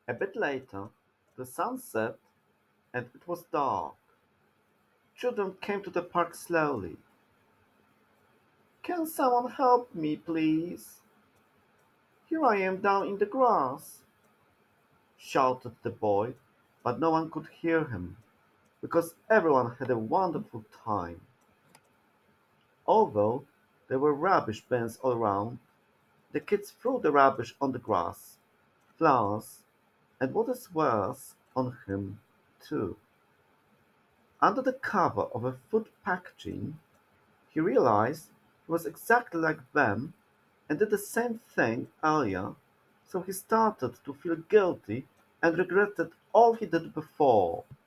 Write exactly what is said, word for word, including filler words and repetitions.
A bit later, the sun set and it was dark. Children came to the park slowly. "Can someone help me, please? Here I am down in the grass," shouted the boy, but no one could hear him, because everyone had a wonderful time. Although there were rubbish bins all around, the kids threw the rubbish on the grass, flowers, and what is worse, on him, too. Under the cover of a food packaging, he realized he was exactly like them and did the same thing earlier, so he started to feel guilty and regretted all he did before.